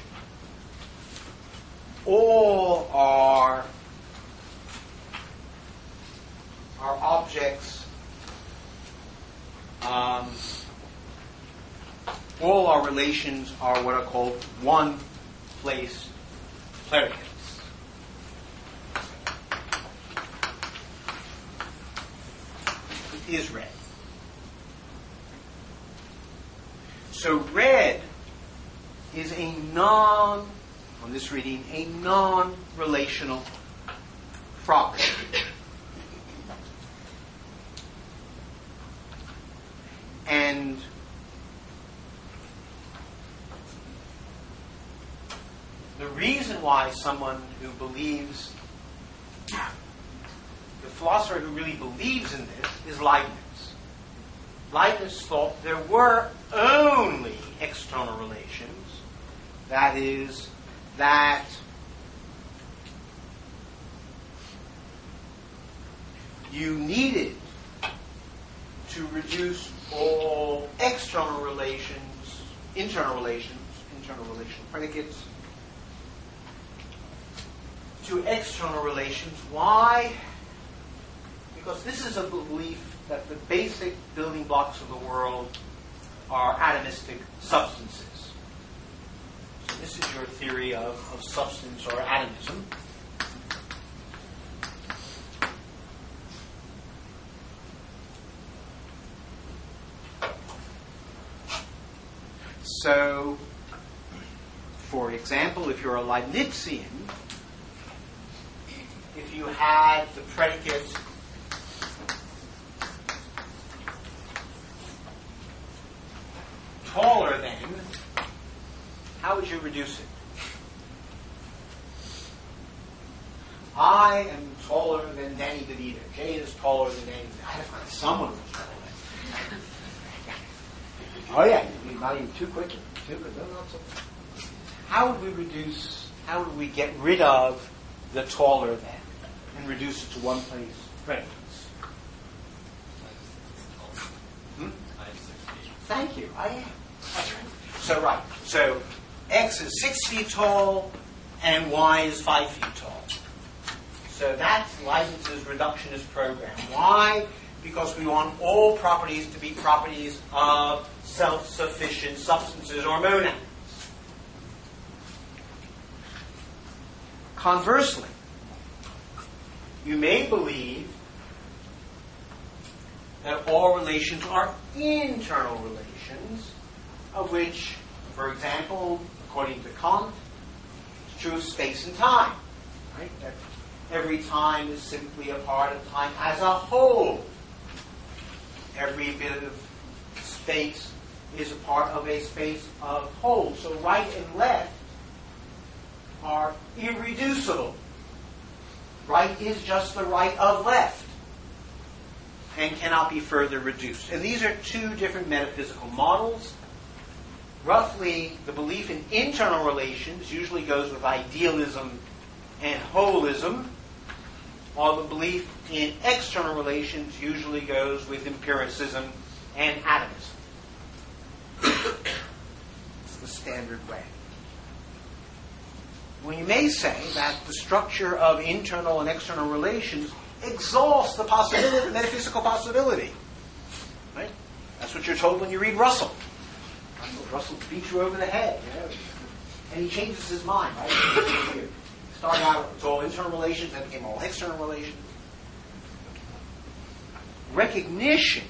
all our objects, all our relations are what are called one-place predicates. It is red. So red is on this reading, a non-relational property. And the reason why someone who believes, the philosopher who really believes in this is Leibniz. Leibniz thought there were only external relations. That is, that you needed to reduce all external relations, internal relational predicates, to external relations. Why? Because this is a belief that the basic building blocks of the world are atomistic substances. So this is your theory of substance or atomism. So, for example, if you're a Leibnizian, if you had the predicate taller than, how would you reduce it? I am taller than Danny DeVito. Jane is taller than Danny DeVito. I have to find someone who's taller than. Oh yeah, not even too quick. Too quick. No, not so. How would we get rid of the taller than and reduce it to one place predicates? Thank you. I am. That's right. So right. So X is 6 feet tall and Y is 5 feet tall. So that's Leibniz's reductionist program. Why? Because we want all properties to be properties of self-sufficient substances or monads. Conversely, you may believe that all relations are internal relations, of which, for example, according to Kant, it's true of space and time. Right? That every time is simply a part of time as a whole. Every bit of space is a part of a space of whole. So right and left are irreducible. Right is just the right of left and cannot be further reduced. And these are two different metaphysical models. Roughly, the belief in internal relations usually goes with idealism and holism, while the belief in external relations usually goes with empiricism and atomism. It's the standard way. We may say that the structure of internal and external relations exhausts the possibility, the metaphysical possibility. Right? That's what you're told when you read Russell. Russell beats you over the head, you know? And he changes his mind, right? Started out, it's all internal relations, then became all external relations. Recognition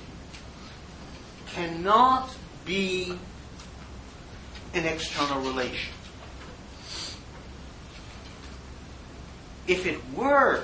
cannot be an external relation. If it were,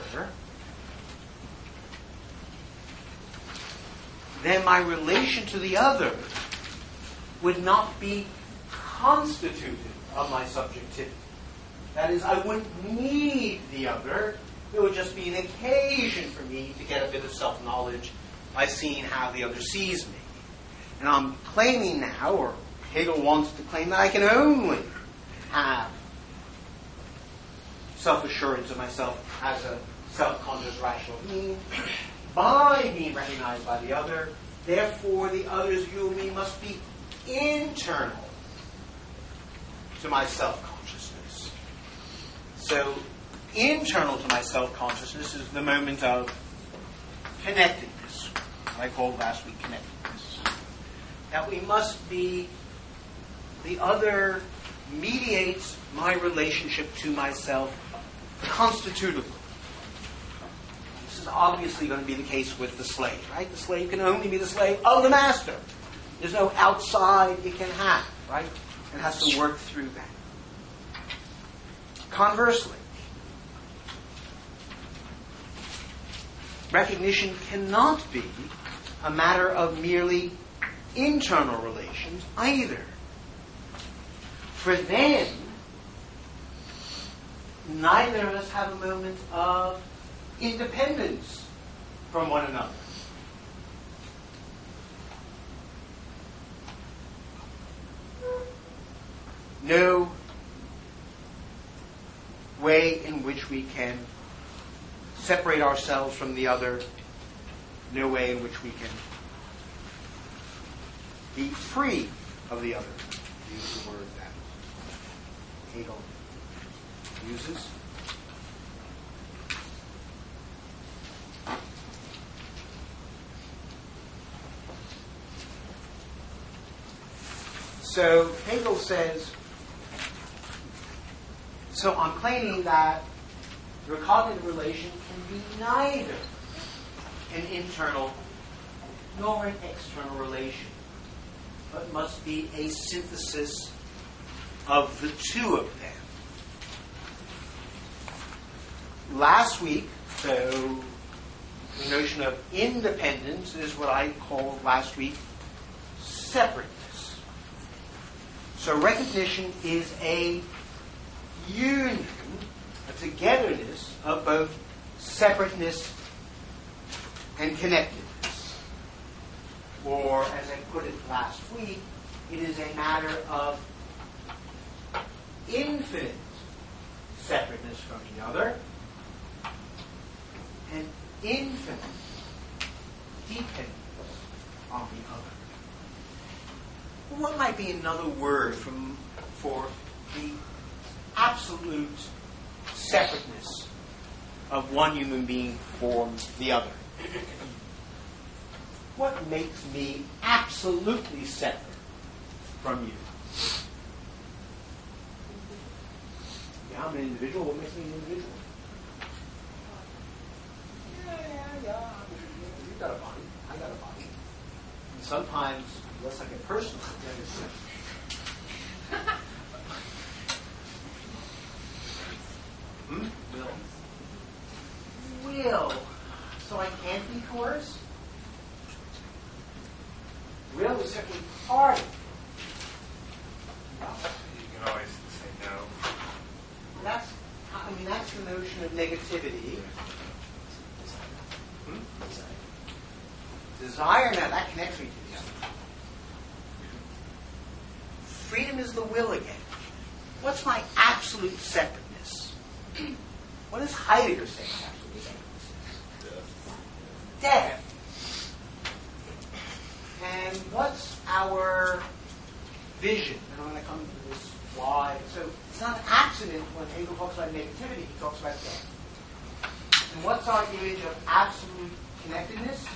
then my relation to the other would not be constituted of my subjectivity. That is, I wouldn't need the other. It would just be an occasion for me to get a bit of self-knowledge by seeing how the other sees me. And I'm claiming now, or Hegel wants to claim, that I can only have self-assurance of myself as a self-conscious rational being by being recognized by the other. Therefore, the other's view of me must be internal to my self-consciousness. So internal to my self-consciousness is the moment of connectedness, what I called last week connectedness. That we must be, the other mediates my relationship to myself constitutively. This is obviously going to be the case with the slave, right? The slave can only be the slave of the master. There's no outside it can have, right? It has to work through that. Conversely, recognition cannot be a matter of merely internal relations either. For then, neither of us have a moment of independence from one another. No way in which we can separate ourselves from the other. No way in which we can be free of the other. Use the word that Hegel uses. So Hegel says, so I'm claiming that the cognitive relation can be neither an internal nor an external relation, but must be a synthesis of the two of them. Last week, so the notion of independence is what I called last week separateness. So recognition is a union, a togetherness of both separateness and connectedness. Or, as I put it last week, it is a matter of infinite separateness from the other and infinite dependence on the other. What might be another word for the absolute separateness of one human being from the other? What makes me absolutely separate from you? Yeah, I'm an individual. What makes me an individual? Yeah. You've got a body. I got a body. And sometimes, unless I get personal, Will. So I can't be coerced? Will is certainly part of it. You can always say no. That's the notion of negativity. Desire, now that connects me to the other. Freedom is the will again. What's my absolute separateness? What does Heidegger say absolute separateness is? Death. And what's our vision? And I'm going to come to this why. So it's not an accident when Hegel talks about negativity, he talks about death. And what's our image of absolute connectedness?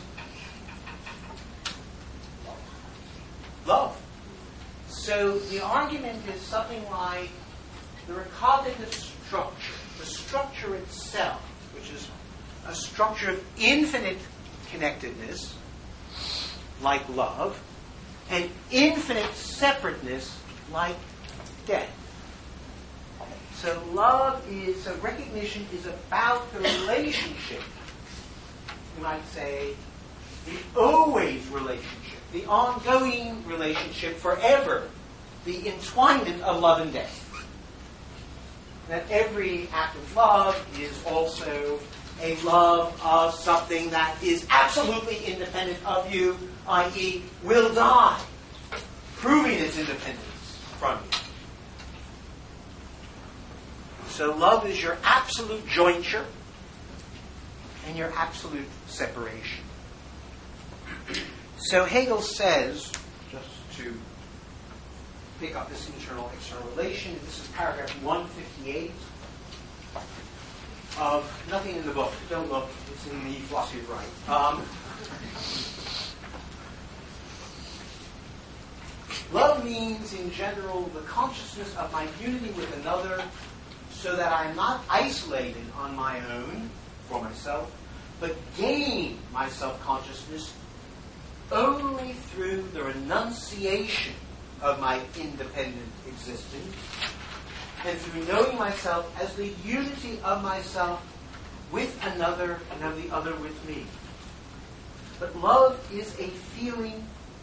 Love. So the argument is something like the recognitive structure, the structure itself, which is a structure of infinite connectedness, like love, and infinite separateness, like death. So recognition is about the relationship, you might say, the always relationship, the ongoing relationship forever, the entwinement of love and death. That every act of love is also a love of something that is absolutely independent of you, i.e., will die, proving its independence from you. So love is your absolute jointure and your absolute separation. So Hegel says, just to pick up this internal-external relation. This is paragraph 158 of nothing in the book. Don't look. It's in the Philosophy of Right. Love means, in general, the consciousness of my unity with another, so that I am not isolated on my own, for myself, but gain my self-consciousness only through the renunciation of my independent existence, and through knowing myself as the unity of myself with another and of the other with me. But love is a feeling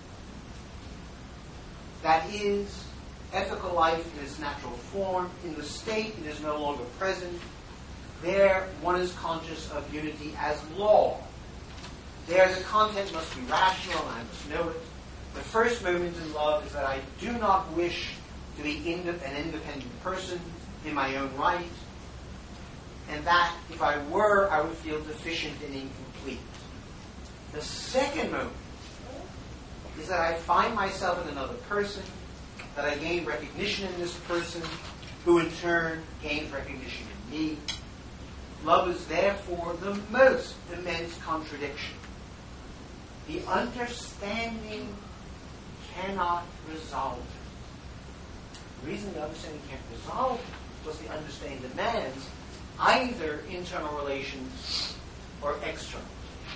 that is ethical life in its natural form. In the state, it is no longer present. There, one is conscious of unity as law. There, the content must be rational, and I must know it. The first moment in love is that I do not wish to be an independent person in my own right, and that, if I were, I would feel deficient and incomplete. The second moment is that I find myself in another person, that I gain recognition in this person, who in turn gains recognition in me. Love is therefore the most immense contradiction. The understanding cannot resolve it. The reason the understanding can't resolve it is because the understanding demands either internal relations or external.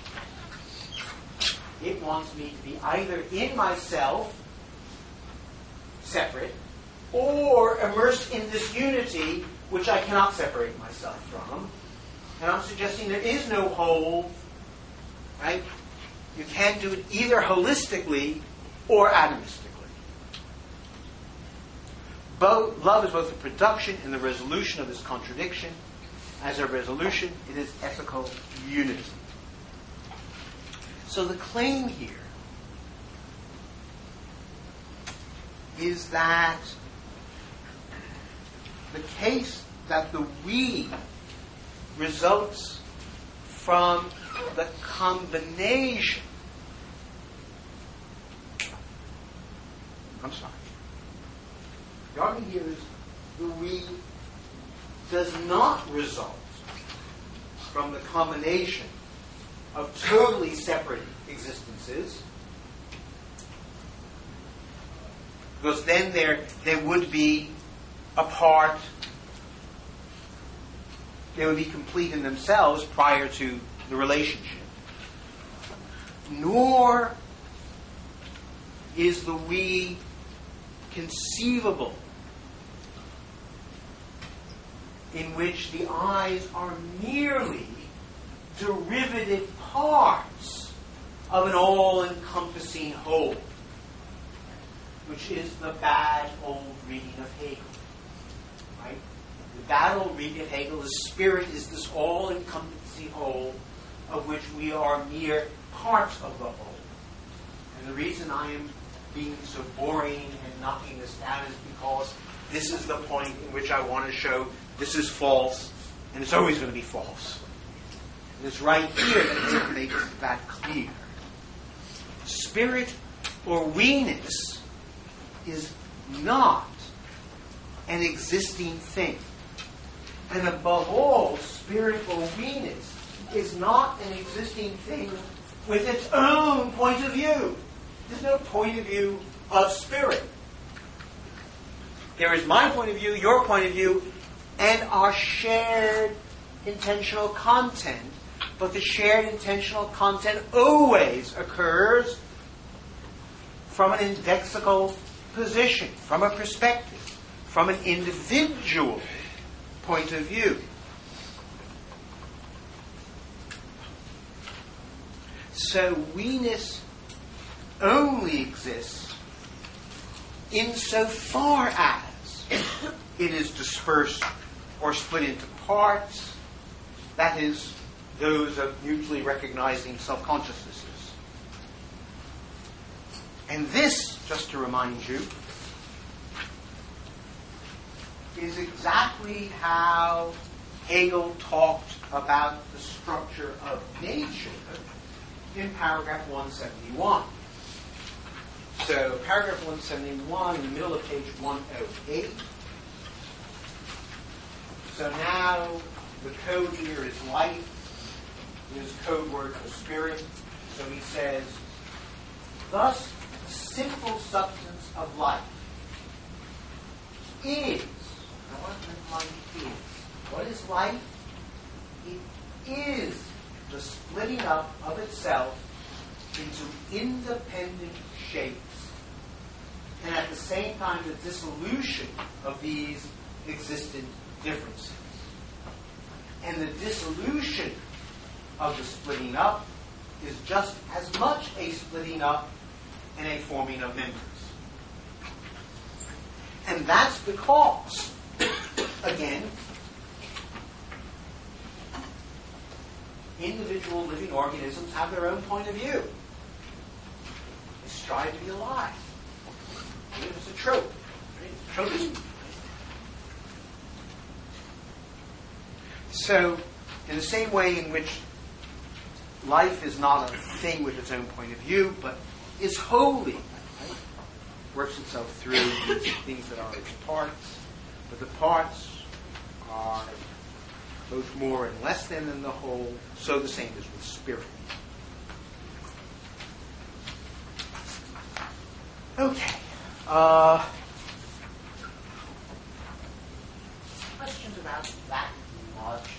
It wants me to be either in myself, separate, or immersed in this unity which I cannot separate myself from. And I'm suggesting there is no whole, right? You can't do it either holistically or atomistically. Love is both the production and the resolution of this contradiction. As a resolution, it is ethical unity. So the claim here is that the case that the we results from the combination. I'm sorry. The argument here is the we does not result from the combination of totally separate existences, because then they would be apart, they would be complete in themselves prior to the relationship. Nor is the we conceivable in which the eyes are merely derivative parts of an all-encompassing whole, which is the bad old reading of Hegel. Right? The bad old reading of Hegel, the spirit is this all-encompassing whole of which we are mere parts of the whole. And the reason I am being so boring and knocking this down is because this is the point in which I want to show this is false, and it's always going to be false. And it's right here that it makes that clear. Spirit or we-ness is not an existing thing. And above all, spirit or we-ness is not an existing thing with its own point of view. There's no point of view of spirit. There is my point of view, your point of view, and our shared intentional content. But the shared intentional content always occurs from an indexical position, from a perspective, from an individual point of view. So we-ness only exists insofar as it is dispersed or split into parts, that is, those of mutually recognizing self-consciousnesses. And this, just to remind you, is exactly how Hegel talked about the structure of nature in paragraph 171. So paragraph 171 in the middle of page 108. So now the code here is life. Is code word for spirit. So he says, thus the simple substance of life is. Now what life is? What is life? It is the splitting up of itself into independent shapes, and at the same time the dissolution of these existent differences. And the dissolution of the splitting up is just as much a splitting up and a forming of members. And that's because, again, individual living organisms have their own point of view. They strive to be alive. It's a trope. Right? Tropism. So, in the same way in which life is not a thing with its own point of view, but is wholly, right? Works itself through these things that are its parts, but the parts are both more and less than the whole, so the same is with spirit. Okay. Questions about that logic?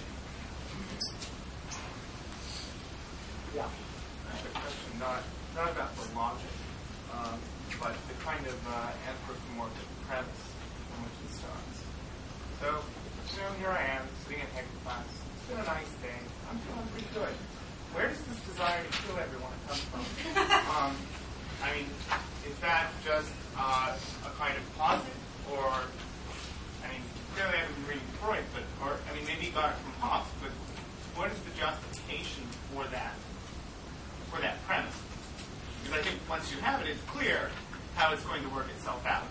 Yeah. I have a question, not about the logic, but the kind of anthropomorphic premise from which it starts. So, here I am, sitting in Hegel's class. It's been a nice day. I'm feeling pretty good. Where does this desire to kill everyone come from? I mean, is that just a kind of posit, or, I mean, clearly I haven't been reading Freud, but, or, I mean, maybe you got it from Hobbes, but what is the justification for that premise? Because I think once you have it, it's clear how it's going to work itself out.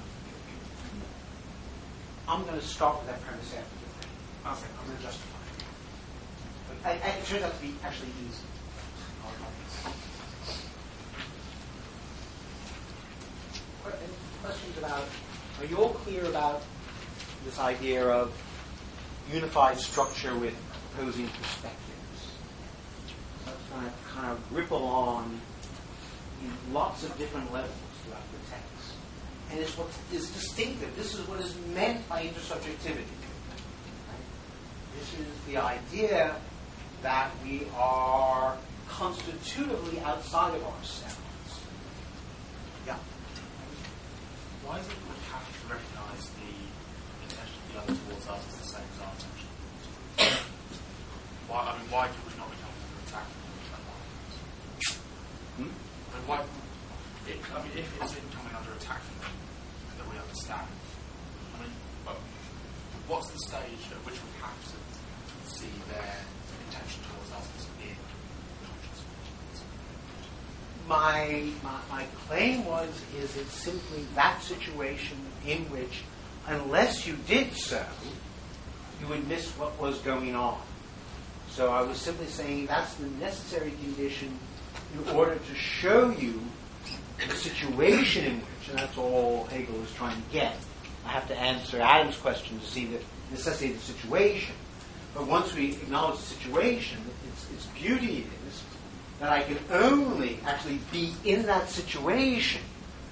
I'm going to start with that premise after you. Okay. I'm going to justify it. But it turns out to be actually easy. Questions about, are you all clear about this idea of unified structure with opposing perspectives? That's going to kind of ripple on in lots of different levels throughout the text. And it's what is distinctive. This is what is meant by intersubjectivity. Right? This is the idea that we are constitutively outside of ourselves. Yeah. Why is it that we have to recognise the intention of the other towards us as the same as our intention? Why do we not become under attack from that one? If it's coming under attack from them that we understand, what's the stage at which we have to see their intention towards us as being conscious? My claim is it's simply that situation in which, unless you did so, you would miss what was going on. So I was simply saying that's the necessary condition in order to show you the situation in which, and that's all Hegel is trying to get. I have to answer Adam's question to see the necessity of the situation. But once we acknowledge the situation, its beauty is that I can only actually be in that situation.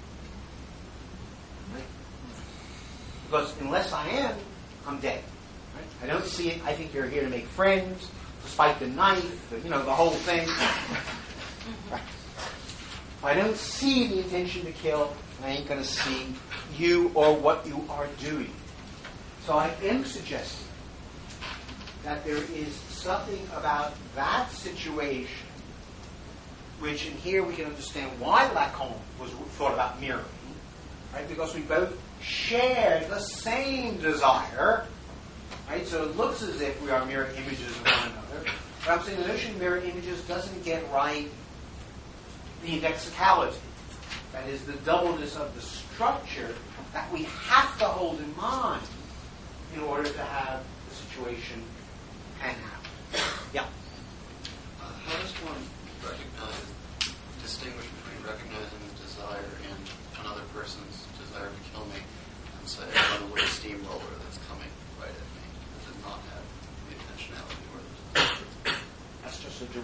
Right? Because unless I am, I'm dead. Right? I don't see it. I think you're here to make friends, despite the knife, the whole thing. Right. If I don't see the intention to kill, I ain't going to see you or what you are doing. So I am suggesting that there is something about that situation which, in here, we can understand why Lacan was thought about mirroring, right? Because we both share the same desire, right? So it looks as if we are mirror images of one another. But I'm saying the notion of mirror images doesn't get right the indexicality. That is, the doubleness of the structure that we have to hold in mind in order to have the situation pan out. Yeah? How does one distinguish between recognizing desire and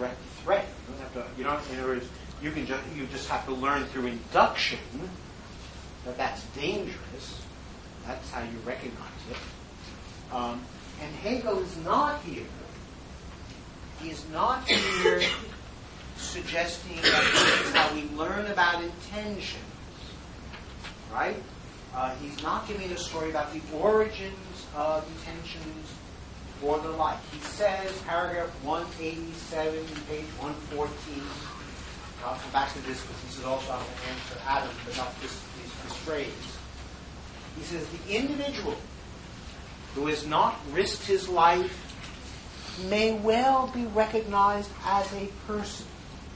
direct threat. You don't have to. You don't. In other words, you just have to learn through induction that that's dangerous. That's how you recognize it. And Hegel is not here. He is not here suggesting that this is how we learn about intentions. Right? He's not giving a story about the origins of intentions or the like. He says, paragraph 187, page 114, I'll come back to this because this is also how to answer Adam, but not this phrase. He says, the individual who has not risked his life may well be recognized as a person,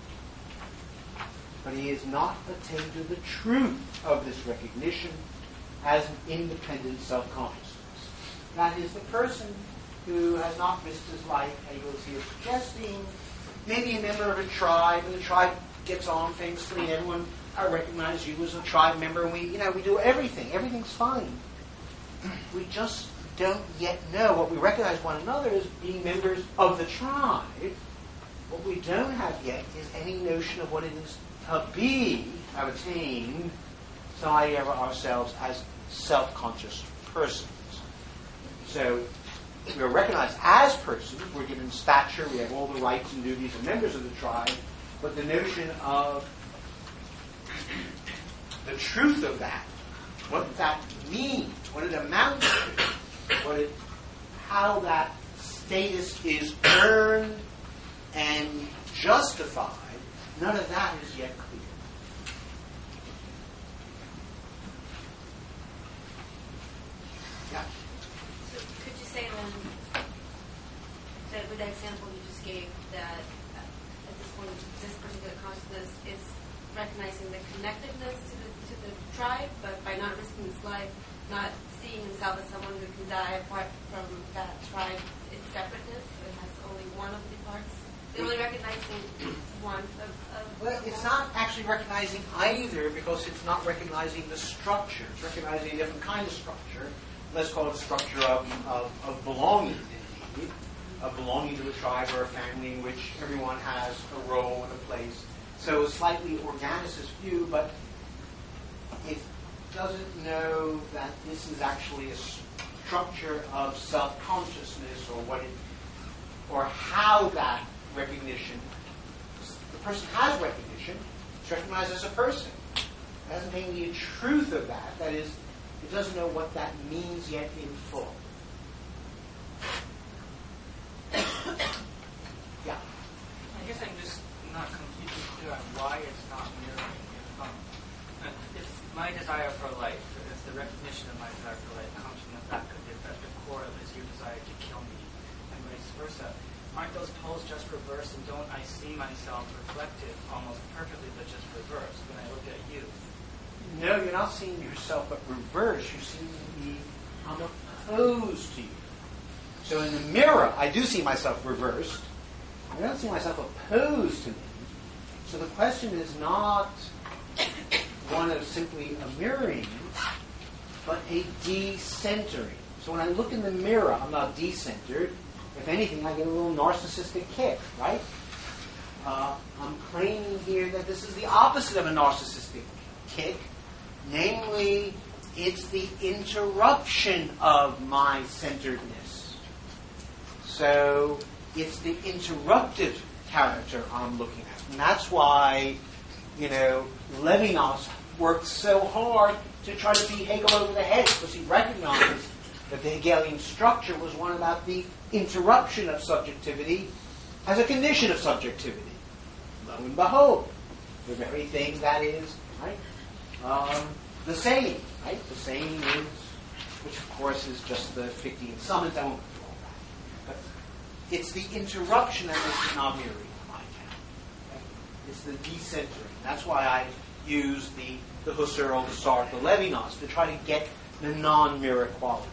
but he has not attained to the truth of this recognition as an independent self-consciousness. That is, the person who has not risked his life, Hegel is here suggesting, maybe a member of a tribe, and the tribe gets on famously, and everyone, I recognize you as a tribe member, and we do everything. Everything's fine. We just don't yet know. What we recognize one another as being members of the tribe. What we don't have yet is any notion of what it is to be, have attained, to ever ourselves as self-conscious persons. So we are recognized as persons. We're given stature. We have all the rights and duties of members of the tribe. But the notion of the truth of that, what that means, what it amounts to, how that status is earned and justified, none of that is yet clear. Yeah. So could you say then that with that example you just gave, that at this point this particular consciousness is recognizing the connectedness to the tribe, but by not risking his life, not seeing himself as someone who can die apart from that tribe, its separateness, it has only one of the parts. They're only recognizing one of well, it's not actually recognizing either, because it's not recognizing the structure. It's recognizing a different kind of structure. Let's call it a structure of belonging, indeed. Of belonging to a tribe or a family in which everyone has a role and a place. So a slightly organicist view, but it doesn't know that this is actually a structure of self-consciousness, or how that recognition, the person has recognition, it's recognized as a person. It hasn't taken the truth of that. That is, it doesn't know what that means yet in full. Yeah. I guess I'm just not completely clear on why it's not mirroring it. It's my desire for life, it's the recognition of my desire for life comes from the fact that at the core of it is your desire to kill me, and vice versa. Aren't those poles just reversed, and don't I see myself reflected almost perfectly, but just reversed when I look at you? No, you're not seeing yourself but reversed. You're seeing me, I'm opposed to you. So in the mirror, I do see myself reversed. I don't see myself opposed to me. So the question is not one of simply a mirroring, but a decentering. So when I look in the mirror, I'm not decentered. If anything, I get a little narcissistic kick, right? I'm claiming here that this is the opposite of a narcissistic kick. Namely, it's the interruption of my centeredness. So it's the interruptive character I'm looking at. And that's why, Levinas worked so hard to try to beat Hegel over the head, because he recognized that the Hegelian structure was one about the interruption of subjectivity as a condition of subjectivity. Lo and behold, the very thing that is, right? The saying, right? The saying is, which of course is just the Fichtean summons. I won't go through all that. But it's the interruption that makes it not mirroring on my account. Okay? It's the decentering. That's why I use the Husserl, the Sartre, the Levinas to try to get the non-mirror quality.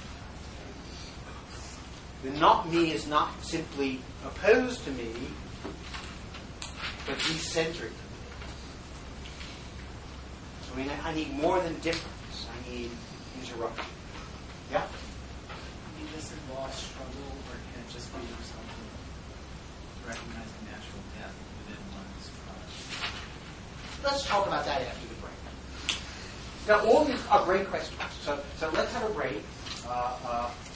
The not me is not simply opposed to me, but decentered. So I need more than difference. I need interruption. Yeah? I mean, this involves struggle, or can it just be something recognizing natural death within one's product? Let's talk about that after the break. Now, all these are great questions. So let's have a break.